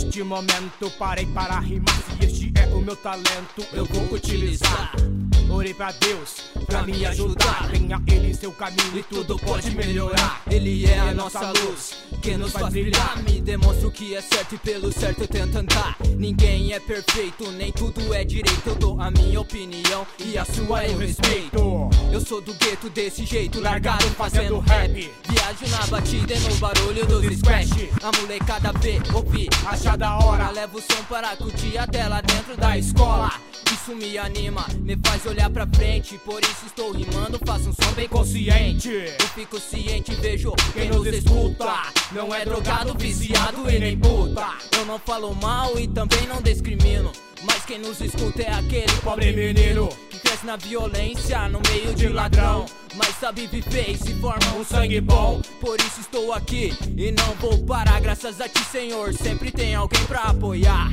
De momento parei para rimar. Se este é o meu talento, eu vou utilizar. Orei pra Deus, pra me ajudar. Tenha Ele em seu caminho e tudo pode melhorar. Ele é a nossa luz, que nos faz brilhar. Me demonstra o que é certo e pelo certo eu tento andar. Ninguém é perfeito, nem tudo é direito. Eu dou a minha opinião e a sua eu respeito. Eu sou do gueto desse jeito, largado fazendo rap. Viajo na batida e no barulho dos scratch. A molecada vê, ouvir, Acha da hora, levo o som para curtir até lá dentro da escola. Isso me anima, me faz olhar pra frente. Por isso estou rimando, faço um som bem consciente. Eu fico ciente, vejo quem nos escuta. Não é drogado, viciado e nem puta. Eu não falo mal e também não discrimino, mas quem nos escuta é aquele pobre menino que cresce na violência, no meio de ladrão, mas sabe viver e se forma um sangue bom. Por isso estou aqui e não vou parar. Graças a ti, Senhor, sempre tem alguém pra apoiar.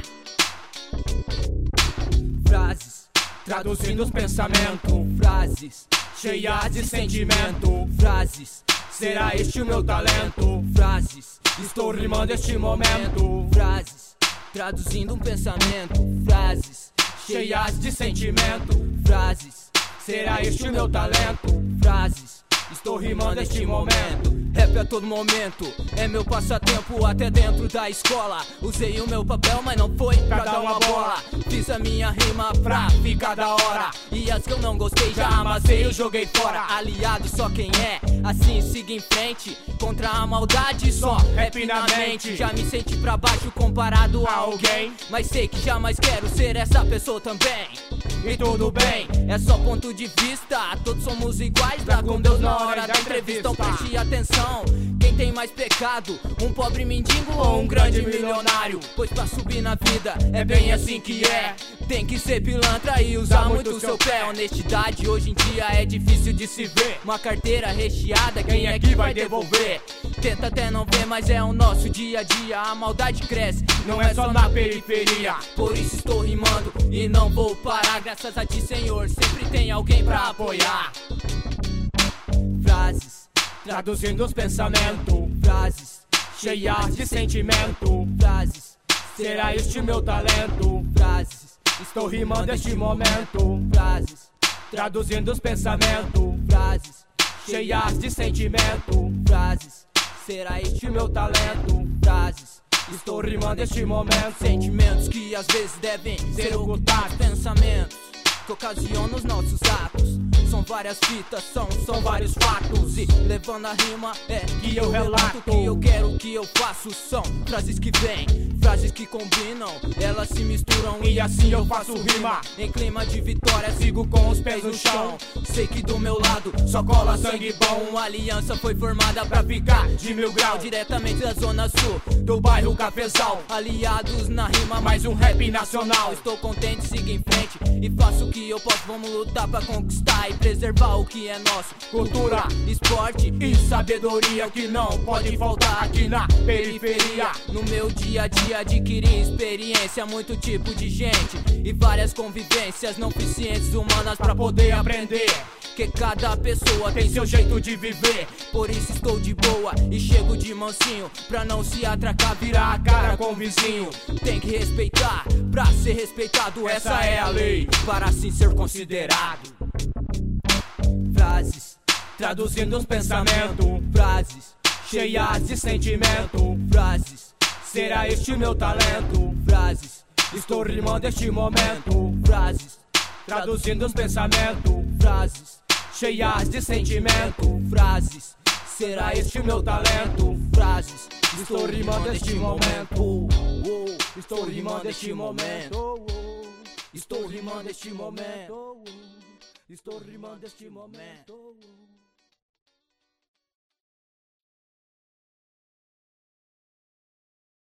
Frases, traduzindo os pensamentos, frases cheias de sentimento. Frases, Será este o meu talento? frases, Estou rimando este momento. frases, traduzindo um pensamento. Frases, Cheias de sentimento. frases, Será este o meu talento? frases, Estou rimando este momento. Rap a todo momento, é meu passatempo até dentro da escola. Usei o meu papel, mas não foi pra dar uma bola. Fiz a minha rima pra ficar da hora, e as que eu não gostei já amassei e joguei fora. Aliado só quem é, assim siga em frente. Contra a maldade só rap na mente. Já me senti pra baixo comparado a alguém, mas sei que jamais quero ser essa pessoa também. E tudo bem, É só ponto de vista, todos somos iguais. Dá com Deus na hora da entrevista, então preste atenção. Quem tem mais pecado, um pobre mendigo ou um grande milionário? Pois pra subir na vida é bem assim que é. Tem que ser pilantra e usar muito o seu pé. Honestidade hoje em dia é difícil de se ver. Uma carteira recheada, quem é que vai devolver? Tenta até não ver, mas é o nosso dia a dia. A maldade cresce, não é só na periferia. por isso estou rimando e não vou parar. Graças a ti, Senhor, sempre tem alguém pra apoiar. Frases, Traduzindo os pensamentos, frases, cheias de sentimento. frases, Será este o meu talento? frases, Estou rimando este momento. frases, Traduzindo os pensamentos, frases, cheias de sentimento. frases. Será este O meu talento, frases, estou rimando este momento. sentimentos que às vezes devem ser ocultados. Pensamentos que ocasionam os nossos atos. São várias fitas, são vários fatos. E levando a rima é Que eu relato. O que eu quero, o que eu faço. São frases que vêm, frases que combinam. Elas se misturam E assim eu faço rima. em clima de vitória. Sigo com os pés no chão. Sei que do meu lado Só cola sangue bom. uma aliança foi formada pra ficar De 1000 graus, diretamente da zona sul. do bairro Cafezal. Aliados na rima, Mais um rap nacional. estou contente, sigo em frente e faço o que eu posso. Vamos lutar pra conquistar e preservar o que é nosso. Cultura Esporte e sabedoria que não pode faltar aqui na periferia. no meu dia a dia adquiri experiência, muito tipo de gente e várias convivências não eficientes humanas Pra poder aprender, que cada pessoa tem seu jeito de viver. Por isso estou de boa e chego de mansinho, pra não se atracar, Virar a cara com o vizinho. tem que respeitar, pra ser respeitado. Essa é a lei, para assim ser considerado. Frases, traduzindo os pensamentos, frases, cheias de sentimento. frases, Será este o meu talento? frases, Estou rimando este momento. frases, Traduzindo os pensamentos, frases, cheias de sentimento. frases. Será este o meu talento? Frases, Estou rimando este momento. Estou rimando este momento. Estou rimando este momento. Estou rimando este momento.